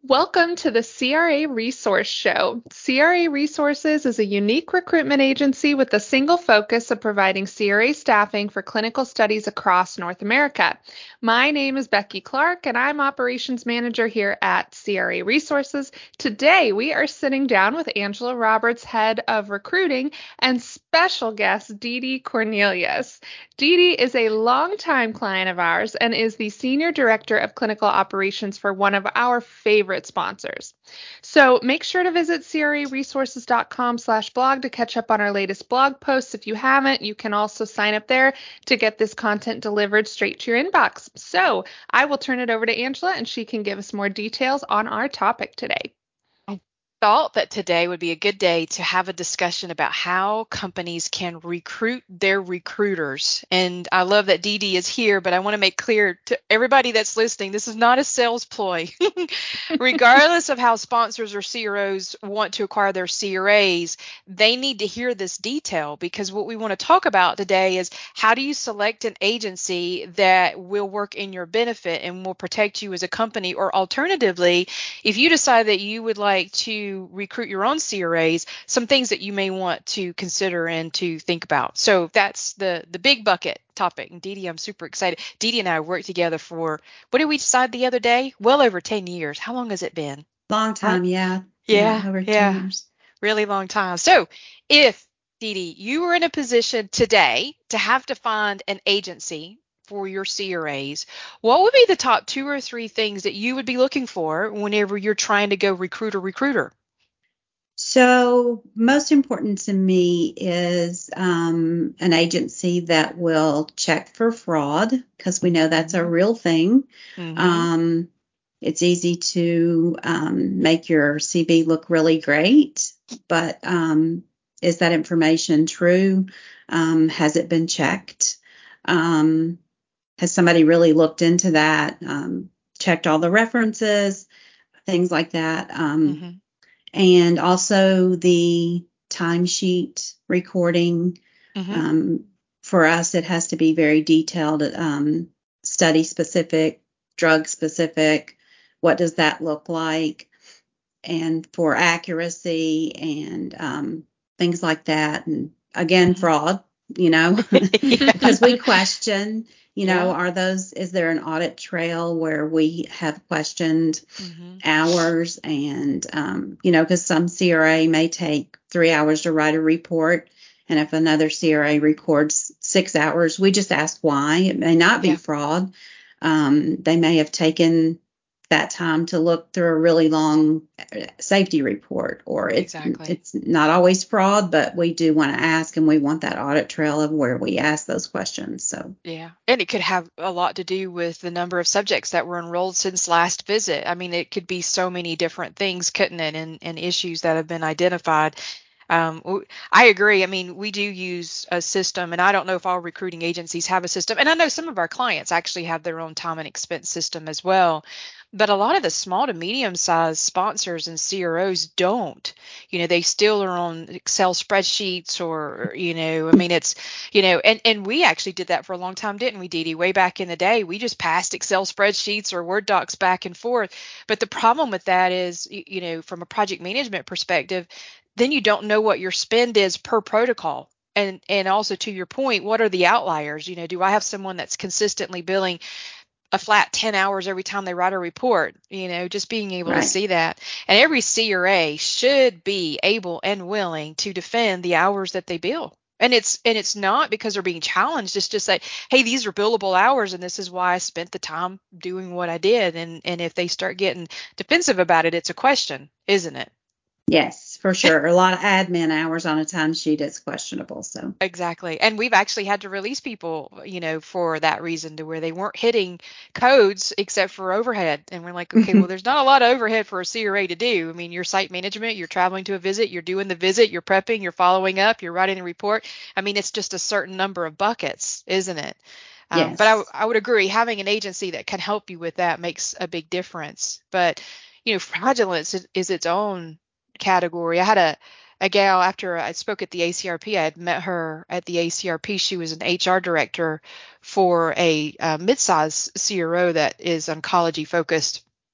Welcome to the CRA Resource Show. CRA Resources is a unique recruitment agency with a single focus of providing CRA staffing for clinical studies across North America. My name is Becky Clark, and I'm Operations Manager here at CRA Resources. Today, we are sitting down with Angela Roberts, Head of Recruiting, and special guest Dee Dee Cornelius. Dee Dee is a longtime client of ours and is the Senior Director of Clinical Operations for one of our favorite sponsors. So make sure to visit craresources.com/blog to catch up on our latest blog posts. If you haven't, you can also sign up there to get this content delivered straight to your inbox. So I will turn it over to Angela and she can give us more details on our topic today. Thought that today would be a good day to have a discussion about how companies can recruit their recruiters. And I love that Dee Dee is here, but I want to make clear to everybody that's listening, this is not a sales ploy. Regardless of how sponsors or CROs want to acquire their CRAs, they need to hear this detail, because what we want to talk about today is how do you select an agency that will work in your benefit and will protect you as a company, or alternatively, if you decide that you would like to recruit your own CRAs, some things that you may want to consider and to think about. So that's the big bucket topic. And Dee Dee, I'm super excited. Dee Dee and I worked together for, what did we decide the other day? Well over 10 years. How long has it been? Long time, yeah. Over 10 Yeah. years. Really long time. So if, Dee Dee, you were in a position today to have to find an agency for your CRAs, what would be the top 2 or 3 things that you would be looking for whenever you're trying to go recruit a recruiter? So most important to me is an agency that will check for fraud, because we know that's a real thing. Mm-hmm. It's easy to make your CV look really great, but is that information true? Has it been checked? Has somebody really looked into that, checked all the references, things like that? And also the timesheet recording. For us, it has to be very detailed, study specific, drug specific. What does that look like? And for accuracy and things like that. And again, fraud, because we question, is there an audit trail where we have questioned hours? And, because some CRA may take 3 hours to write a report. And if another CRA records 6 hours, we just ask why. It may not be fraud. They may have taken that time to look through a really long safety report, or it's not always fraud, but we do want to ask, and we want that audit trail of where we ask those questions. So yeah, and it could have a lot to do with the number of subjects that were enrolled since last visit. I mean, it could be so many different things, couldn't it, and issues that have been identified. I agree. I mean, we do use a system, and I don't know if all recruiting agencies have a system. And I know some of our clients actually have their own time and expense system as well. But a lot of the small to medium sized sponsors and CROs don't. They still are on Excel spreadsheets, or, I mean, it's, and we actually did that for a long time, didn't we, Dee Dee? Way back in the day, we just passed Excel spreadsheets or Word docs back and forth. But the problem with that is, from a project management perspective, then you don't know what your spend is per protocol. And also, to your point, what are the outliers? Do I have someone that's consistently billing a flat 10 hours every time they write a report? Just being able to see that. And every CRA should be able and willing to defend the hours that they bill. And it's not because they're being challenged. It's just like, hey, these are billable hours, and this is why I spent the time doing what I did. And if they start getting defensive about it, it's a question, isn't it? Yes, for sure. A lot of admin hours on a timesheet is questionable. So exactly. And we've actually had to release people, for that reason, to where they weren't hitting codes except for overhead. And we're like, okay, well, there's not a lot of overhead for a CRA to do. I mean, your site management, you're traveling to a visit, you're doing the visit, you're prepping, you're following up, you're writing a report. I mean, it's just a certain number of buckets, isn't it? Yes. But I would agree, having an agency that can help you with that makes a big difference. But, fraudulence is its own category. I had a gal, after I spoke at the ACRP, I had met her at the ACRP. She was an HR director for a mid-size CRO that is oncology focused.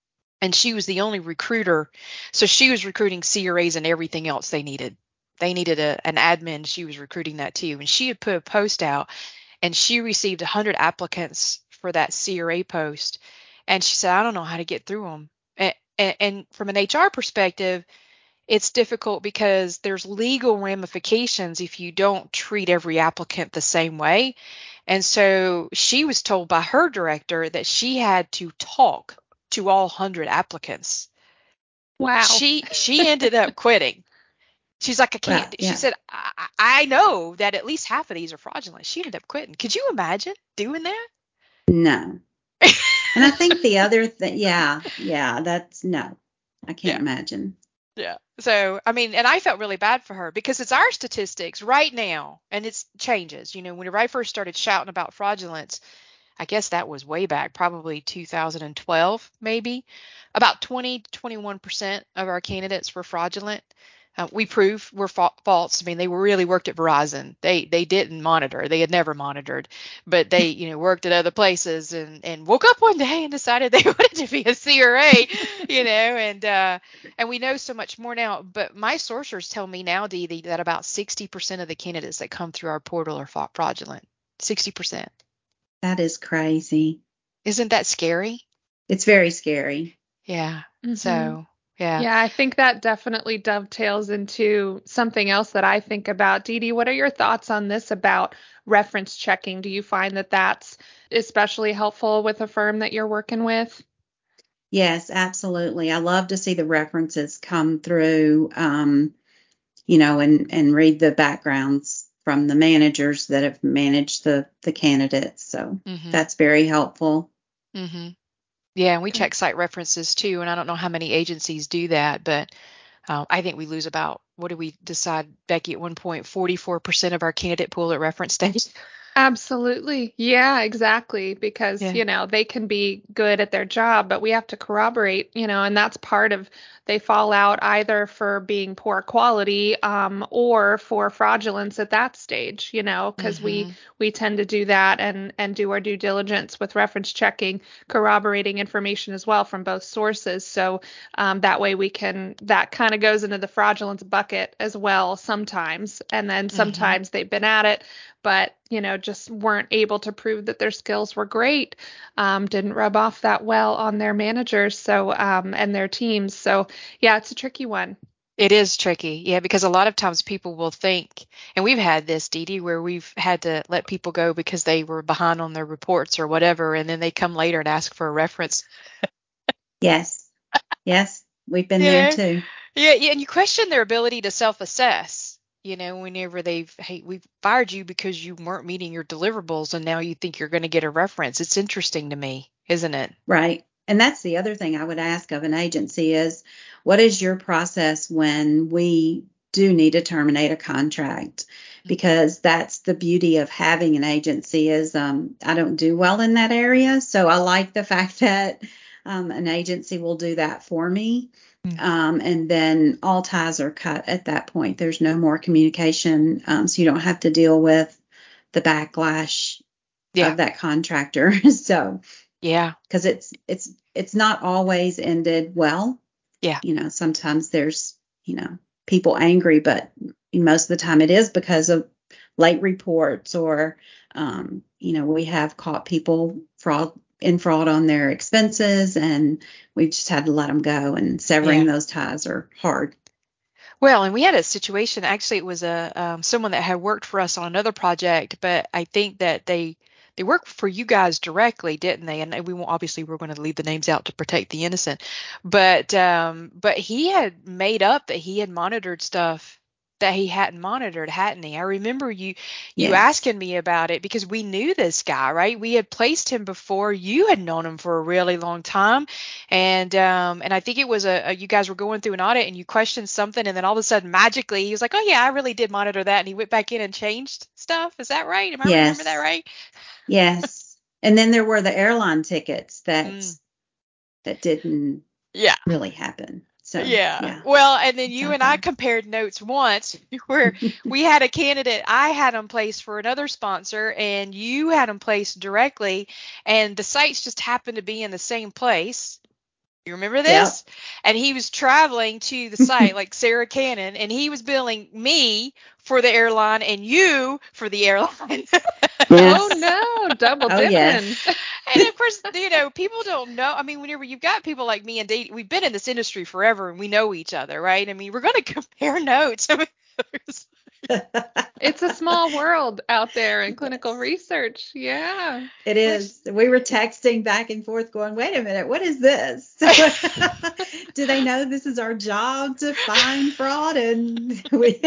and she was the only recruiter. So she was recruiting CRAs and everything else they needed. They needed an admin. She was recruiting that too. And she had put a post out, and she received 100 applicants for that CRA post. And she said, I don't know how to get through them. And from an HR perspective, it's difficult because there's legal ramifications if you don't treat every applicant the same way. And so she was told by her director that she had to talk to all 100 applicants. Wow. She ended up quitting. She's like, I can't. Wow, yeah. She said, I know that at least half of these are fraudulent. She ended up quitting. Could you imagine doing that? No. And I think the other thing, that's no, I can't Yeah. imagine. Yeah. So, I mean, and I felt really bad for her because it's our statistics right now, and it changes. Whenever I first started shouting about fraudulence, I guess that was way back, probably 2012, maybe. About 20 to 21% of our candidates were fraudulent. We proved were false. I mean, they really worked at Verizon. They didn't monitor. They had never monitored, but they worked at other places and woke up one day and decided they wanted to be a CRA, and we know so much more now. But my sourcers tell me now, Dee Dee, that about 60% of the candidates that come through our portal are fraudulent. 60%. That is crazy. Isn't that scary? It's very scary. Yeah. Mm-hmm. So, yeah. Yeah, I think that definitely dovetails into something else that I think about. Dee Dee, what are your thoughts on this about reference checking? Do you find that that's especially helpful with a firm that you're working with? Yes, absolutely. I love to see the references come through, and read the backgrounds from the managers that have managed the candidates. So that's very helpful. Mm-hmm. Yeah, and we check site references too, and I don't know how many agencies do that, but I think we lose about, what did we decide, Becky, at one point, 44% of our candidate pool at reference stage? Absolutely. Yeah, exactly. Because, they can be good at their job, but we have to corroborate, and that's part of, they fall out either for being poor quality, or for fraudulence at that stage, because we tend to do that and do our due diligence with reference checking, corroborating information as well from both sources. So that way that kind of goes into the fraudulence bucket as well sometimes. And then sometimes they've been at it, but just weren't able to prove that their skills were great, didn't rub off that well on their managers, so and their teams. So yeah, it's a tricky one. It is tricky, yeah, because a lot of times people will think, and we've had this, Dee Dee, where we've had to let people go because they were behind on their reports or whatever, and then they come later and ask for a reference. Yes, we've been there too. Yeah, and you question their ability to self-assess. Whenever we've fired you because you weren't meeting your deliverables, and now you think you're going to get a reference. It's interesting to me, isn't it? Right. And that's the other thing I would ask of an agency is, what is your process when we do need to terminate a contract? Because that's the beauty of having an agency is I don't do well in that area. So I like the fact that an agency will do that for me. And then all ties are cut at that point. There's no more communication. So you don't have to deal with the backlash of that contractor. So yeah, because it's not always ended well. Yeah. Sometimes there's, people angry, but most of the time it is because of late reports or, we have caught people fraud on their expenses, and we've just had to let them go, and severing those ties are hard. Well, and we had a situation, actually it was someone that had worked for us on another project, but I think that they worked for you guys directly, didn't they? And we won't, obviously we're going to leave the names out to protect the innocent, but he had made up that he had monitored stuff that he hadn't monitored, hadn't he? I remember you asking me about it because we knew this guy, right? We had placed him before. You had known him for a really long time, and I think it was you guys were going through an audit and you questioned something, and then all of a sudden magically he was like, oh yeah, I really did monitor that, and he went back in and changed stuff. Is that right? Am I remember that right? Yes. And then there were the airline tickets that didn't really happen. So, yeah. Well, and then you and I compared notes once where we had a candidate, I had him placed for another sponsor and you had him placed directly, and the sites just happened to be in the same place. You remember Yep. this? And he was traveling to the site, like Sarah Cannon, and he was billing me for the airline and you for the airline. Oh Yes. no, double Oh, dipping. yes. And of course, people don't know. I mean, whenever you've got people like me and Dee, we've been in this industry forever and we know each other, right? I mean, we're going to compare notes. I mean, It's a small world out there in clinical Yes. research. Yeah. It which is. We were texting back and forth going, wait a minute, what is this? Do they know this is our job to find fraud? And we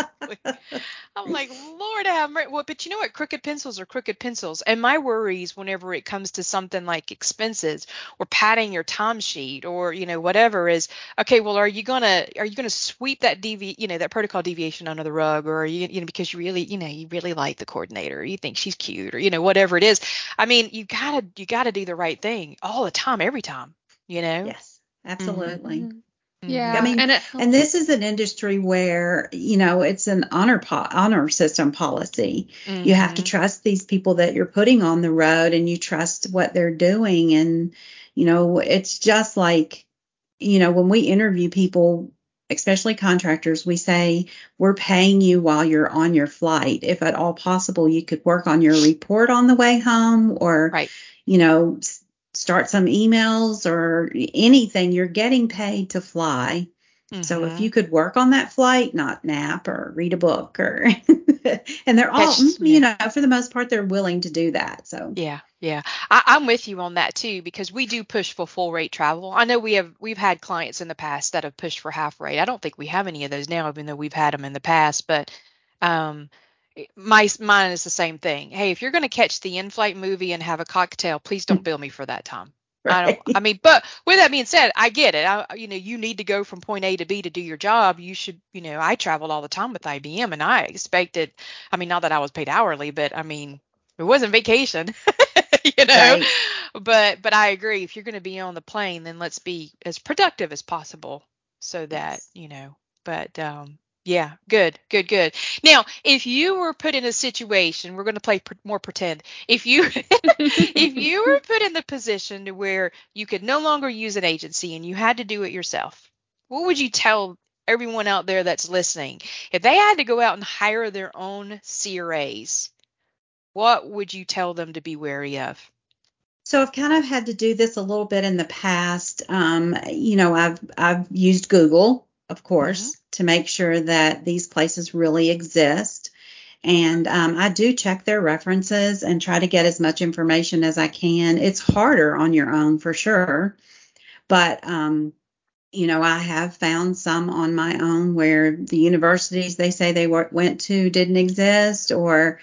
I'm like, Lord have mercy. Well, but you know what? Crooked pencils are crooked pencils. And my worries whenever it comes to something like expenses or padding your timesheet or, whatever is, okay, well, are you gonna sweep that that protocol deviation under the rug, or are because you really like the coordinator, or you think she's cute, or, whatever it is. I mean, you gotta do the right thing all the time, every time, you know? Yes, Mhm. absolutely. Mhm. I Mhm. Yeah, mean, and it and helps. this is an industry where, it's an honor system policy. You have to Mhm. trust these people that you're putting on the road, and you trust what they're doing. And, it's just like, when we interview people, especially contractors, we say, we're paying you while you're on your flight. If at all possible, you could work on your report on the way home, or, Right. you know, start some emails or anything. You're getting paid to fly. So if you Mhm. could work on that flight, not nap or read a book, or and they're all, Yeah. for the most part, they're willing to do that. So Yeah, yeah. I'm with you on that too, because we do push for full rate travel. I know we've had clients in the past that have pushed for half rate. I don't think we have any of those now, even though we've had them in the past. But um, mine is the same thing. Hey, if you're going to catch the in-flight movie and have a cocktail, please don't bill me for that time. I don't. I right, mean, but with that being said, I get it. You need to go from point A to B to do your job. You should. I traveled all the time with IBM, and I expected. I mean, not that I was paid hourly, but I mean, it wasn't vacation. you know right, but I agree, if you're going to be on the plane, then let's be as productive as possible, so that yes. but yeah, good, good, good. Now, if you were put in a situation, we're going to play more pretend. If you if you were put in the position to where you could no longer use an agency and you had to do it yourself, what would you tell everyone out there that's listening if they had to go out and hire their own CRAs? What would you tell them to be wary of? So I've kind of had to do this a little bit in the past. I've used Google, of Hmm. course, to make sure that these places really exist. And I do check their references and try to get as much information as I can. It's harder on your own for sure, but I have found some on my own where the universities they say they went to didn't exist, or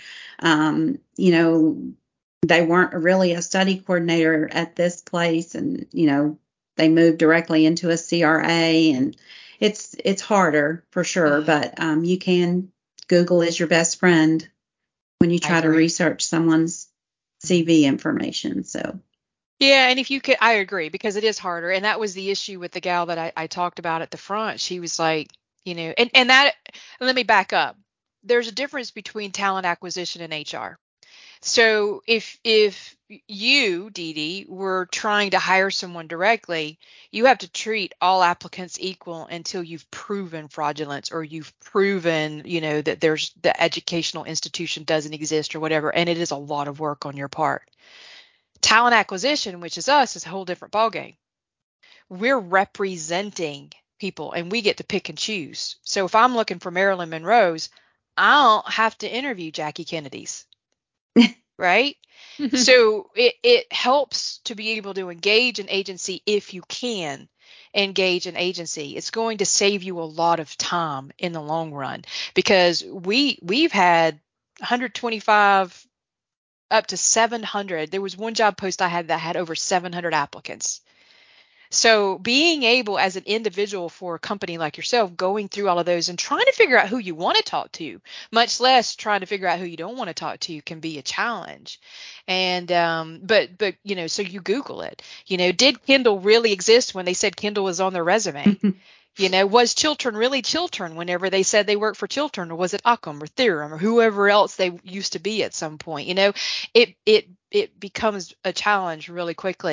they weren't really a study coordinator at this place, and they moved directly into a CRA, and it's harder for sure, Hmm. but you can. Google is your best friend when you I try to agree. research someone's Hmm. CV information. So Yeah, and if you could, I agree, because it is harder. And that was the issue with the gal that I talked about at the front. She was like, and that, let me back up. There's a difference between talent acquisition and HR. So if you, Dee Dee, were trying to hire someone directly, you have to treat all applicants equal until you've proven fraudulence, or you've proven, that there's the educational institution doesn't exist or whatever. And it is a lot of work on your part. Talent acquisition, which is us, is a whole different ballgame. We're representing people and we get to pick and choose. So if I'm looking for Marilyn Monroe's, I don't have to interview Jackie Kennedy's, right? So it helps to be able to engage an agency if you can engage an agency. It's going to save you a lot of time in the long run, because we've had 125 up to 700. There was one job post I had that had over 700 applicants. So being able as an individual for a company like yourself, going through all of those and trying to figure out who you want to talk to, much less trying to figure out who you don't want to talk to, can be a challenge. And but so you Google it. Did Kindle really exist when they said Kindle was on their resume? Was Chiltern really Chiltern whenever they said they worked for Chiltern, or was it Occam or Theorem or whoever else they used to be at some point? It becomes a challenge really quickly.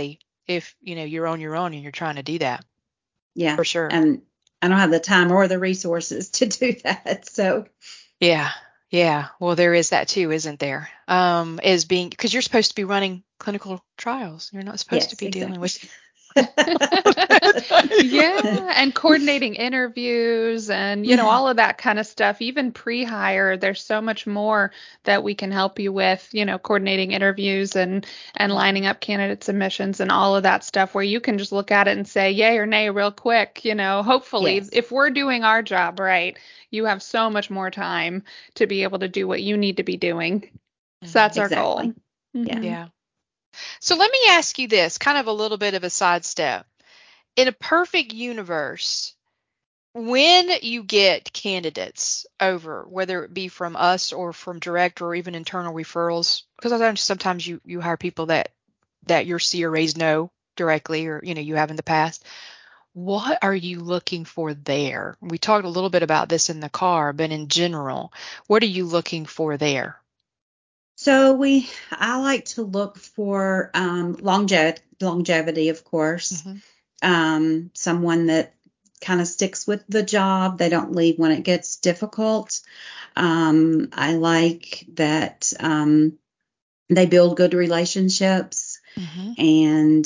if, you're on your own and you're trying to do that. Yeah. For sure. And I don't have the time or the resources to do that. So Yeah. Yeah. Well, there is that too, isn't there? Because you're supposed to be running clinical trials. You're not supposed to yes, be dealing with. exactly. Yeah, and coordinating interviews and, all of that kind of stuff. Even pre-hire, there's so much more that we can help you with, coordinating interviews and lining up candidate submissions and all of that stuff where you can just look at it and say yay or nay real quick. Hopefully, Yes. if we're doing our job right, you have so much more time to be able to do what you need to be doing. So that's our goal. Exactly. Yeah. Yeah. So let me ask you this, kind of a little bit of a sidestep. In a perfect universe, when you get candidates over, whether it be from us or from direct or even internal referrals, because I know sometimes you hire people that your CRAs know directly or you have in the past. What are you looking for there? We talked a little bit about this in the car, but in general, what are you looking for there? So I like to look for longevity, of course. Hmm. Someone that kind of sticks with the job. They don't leave when it gets difficult. I like that they build good relationships, Hmm. and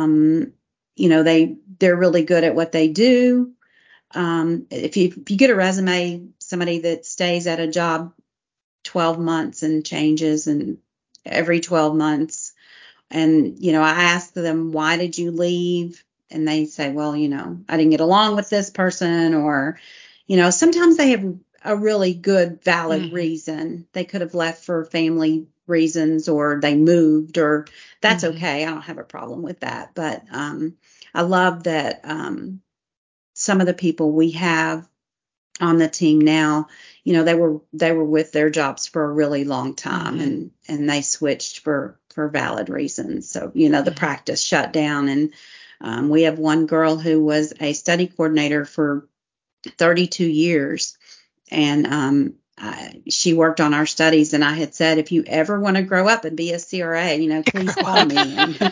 they're really good at what they do. If you get a resume, somebody that stays at a job 12 months and changes and every 12 months. And, I ask them, why did you leave? And they say, well, I didn't get along with this person, or, sometimes they have a really good, valid reason. They could have left for family reasons, or they moved, or that's okay. I don't have a problem with that. But I love that some of the people we have on the team now, they were with their jobs for a really long time, and they switched for valid reasons. So, the practice shut down, and we have one girl who was a study coordinator for 32 years, and she worked on our studies, and I had said, if you ever want to grow up and be a CRA, please call me.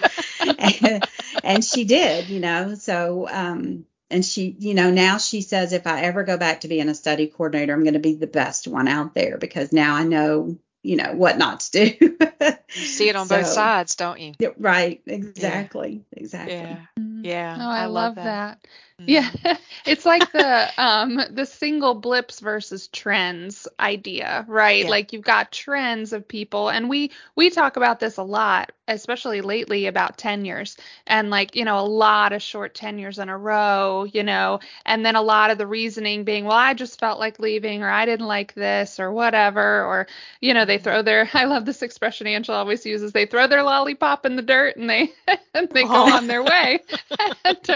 And she did, so and she, now she says, if I ever go back to being a study coordinator, I'm going to be the best one out there, because now I know, what not to do. You see it on both So, sides, don't you? right. Yeah. Exactly. Yeah. Mm. Yeah. Oh, I I love love that. that. Yeah, Hmm. it's like the single blips versus trends idea, right? Yeah. Like you've got trends of people, and we talk about this a lot, especially lately, about tenures and like, a lot of short tenures in a row, and then a lot of the reasoning being, well, I just felt like leaving, or I didn't like this or whatever, or they Hmm. throw their I love this expression Angela always uses, they throw their lollipop in the dirt and they and they go Oh. on their way. And,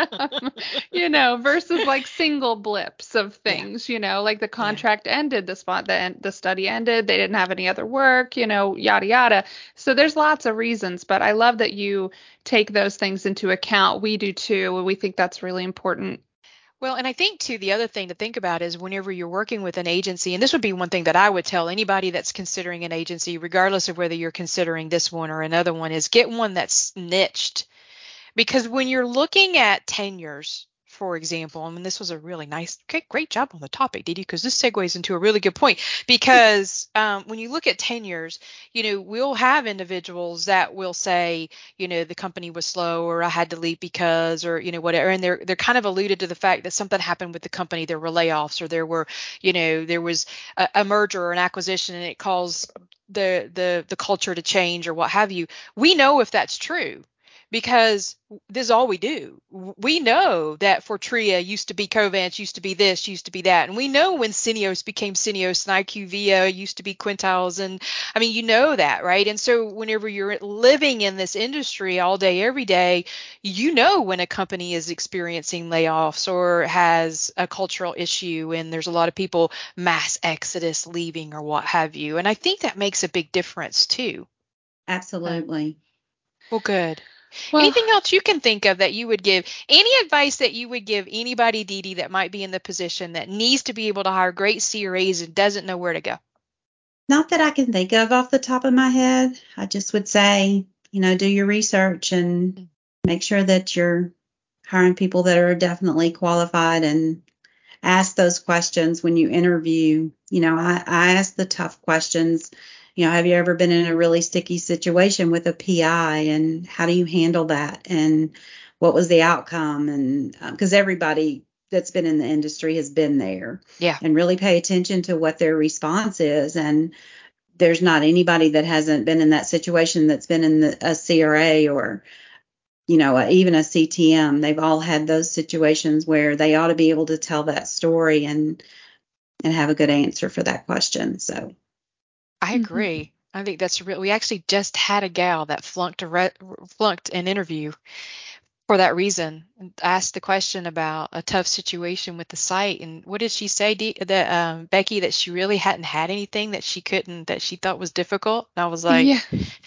versus like single blips of Yeah. things, like the Yeah. contract ended, the study ended, they didn't have any other work, yada yada. So there's lots of reasons, but I love that you take those things into account. We do too, and we think that's really important. Well, and I think too, the other thing to think about is whenever you're working with an agency, and this would be one thing that I would tell anybody that's considering an agency, regardless of whether you're considering this one or another one, is get one that's niched. Because when you're looking at tenures, for example, I mean, this was a really nice, great job on the topic, Didi, because this segues into a really good point. Because when you look at tenures, we'll have individuals that will say, the company was slow, or I had to leave because, or whatever, and they're kind of alluded to the fact that something happened with the company, there were layoffs, or there was a merger or an acquisition, and it caused the culture to change or what have you. We know if that's true, because this is all we do. We know that Fortrea used to be Covance, used to be this, used to be that. And we know when Syneos became Syneos and IQVIA used to be Quintiles. And I mean, that, right? And so whenever you're living in this industry all day, every day, when a company is experiencing layoffs or has a cultural issue and there's a lot of people mass exodus leaving or what have you. And I think that makes a big difference too. Absolutely. Well, good. Well, Anything else you can think of that you would give? Any advice that you would give anybody, Didi, that might be in the position that needs to be able to hire great CRAs and doesn't know where to go? Not that I can think of off the top of my head. I just would say, do your research and make sure that you're hiring people that are definitely qualified, and ask those questions when you interview. I ask the tough questions. Have you ever been in a really sticky situation with a PI, and how do you handle that? And what was the outcome? And because everybody that's been in the industry has been there. Yeah. And really pay attention to what their response is. And there's not anybody that hasn't been in that situation that's been in a CRA or even a CTM. They've all had those situations where they ought to be able to tell that story and have a good answer for that question. So I agree. I think that's real. We actually just had a gal that flunked an interview for that reason. And asked the question about a tough situation with the site, and what did she say, Becky, that she really hadn't had anything that she thought was difficult. And I was like, Yeah.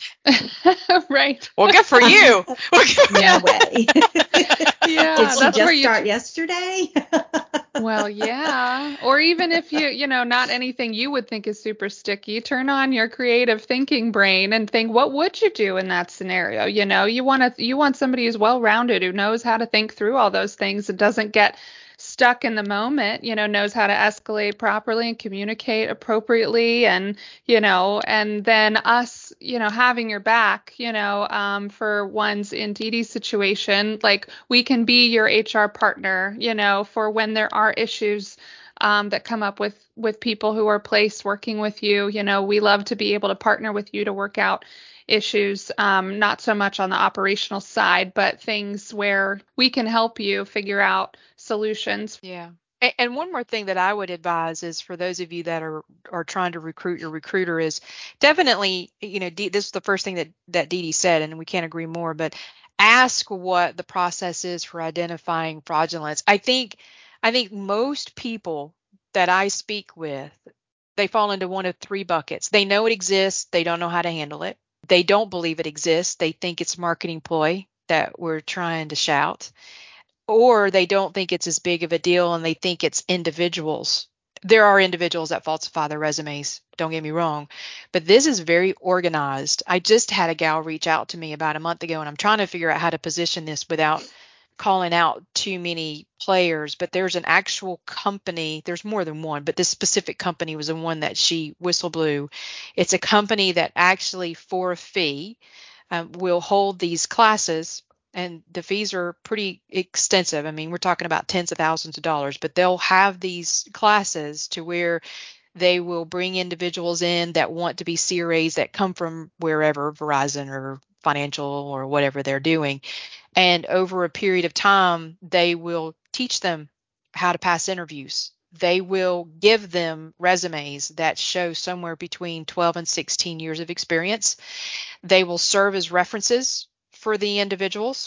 Right. Well, good for you. No way. Yeah, Did she that's where just you start yesterday? Well, yeah. Or even if not anything you would think is super sticky, turn on your creative thinking brain and think, what would you do in that scenario? You want somebody who's well-rounded, who knows how to think through all those things and doesn't get stuck in the moment, knows how to escalate properly and communicate appropriately, and then us, having your back, for one's in Dee Dee's situation, like we can be your HR partner, for when there are issues that come up with people who are placed working with you. We love to be able to partner with you to work out issues, not so much on the operational side, but things where we can help you figure out solutions. Yeah. And one more thing that I would advise is for those of you that are trying to recruit your recruiter is definitely, this is the first thing that Dee Dee said, and we can't agree more, but ask what the process is for identifying fraudulence. I think most people that I speak with, they fall into one of three buckets. They know it exists. They don't know how to handle it. They don't believe it exists. They think it's marketing ploy that we're trying to shout, or they don't think it's as big of a deal and they think it's individuals. There are individuals that falsify their resumes, don't get me wrong, but this is very organized. I just had a gal reach out to me about a month ago, and I'm trying to figure out how to position this without calling out too many players, but there's an actual company. There's more than one, but this specific company was the one that she whistle blew. It's a company that actually, for a fee, will hold these classes, and the fees are pretty extensive. I mean, we're talking about tens of thousands of dollars, but they'll have these classes to where they will bring individuals in that want to be CRAs that come from wherever, Verizon or financial or whatever they're doing. And over a period of time, they will teach them how to pass interviews. They will give them resumes that show somewhere between 12 and 16 years of experience. They will serve as references for the individuals,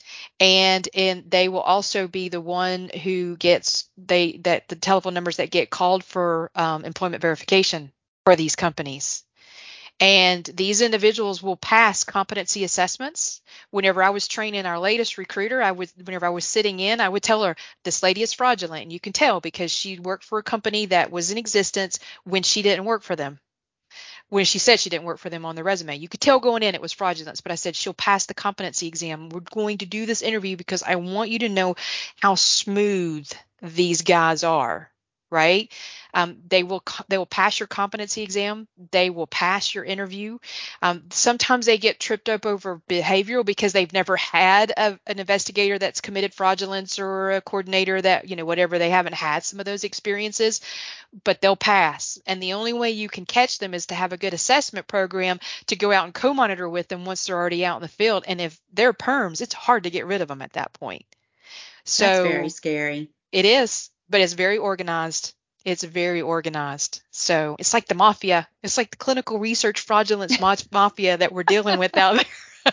and they will also be the one who gets the telephone numbers that get called for employment verification for these companies. And these individuals will pass competency assessments. Whenever I was training our latest recruiter, whenever I was sitting in, I would tell her, this lady is fraudulent. And you can tell because she worked for a company that was in existence when she didn't work for them. When she said she didn't work for them on the resume, you could tell going in it was fraudulence. But I said, she'll pass the competency exam. We're going to do this interview because I want you to know how smooth these guys are. Right? They will pass your competency exam. They will pass your interview. Sometimes they get tripped up over behavioral because they've never had an investigator that's committed fraudulence, or a coordinator that, whatever, they haven't had some of those experiences, but they'll pass. And the only way you can catch them is to have a good assessment program to go out and co-monitor with them once they're already out in the field. And if they're perms, it's hard to get rid of them at that point. So that's very scary. It is, but it's very organized. It's very organized. So it's like the mafia. It's like the clinical research fraudulence mafia that we're dealing with out there.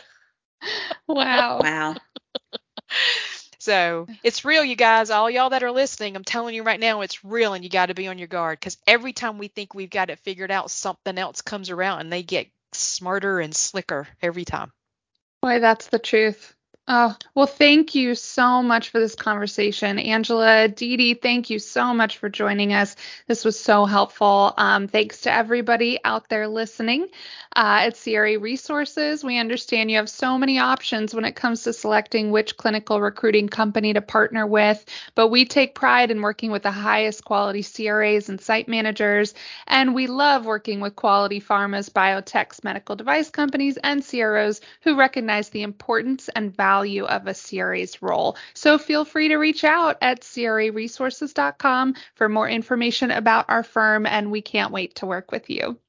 Wow. So it's real, you guys. All y'all that are listening, I'm telling you right now, it's real, and you got to be on your guard, because every time we think we've got it figured out, something else comes around and they get smarter and slicker every time. Boy, that's the truth. Oh, well, thank you so much for this conversation. Angela, Dee Dee, thank you so much for joining us. This was so helpful. Thanks to everybody out there listening at CRA Resources. We understand you have so many options when it comes to selecting which clinical recruiting company to partner with, but we take pride in working with the highest quality CRAs and site managers, and we love working with quality pharmas, biotechs, medical device companies, and CROs who recognize the importance and value of a CRA's role. So feel free to reach out at craresources.com for more information about our firm, and we can't wait to work with you.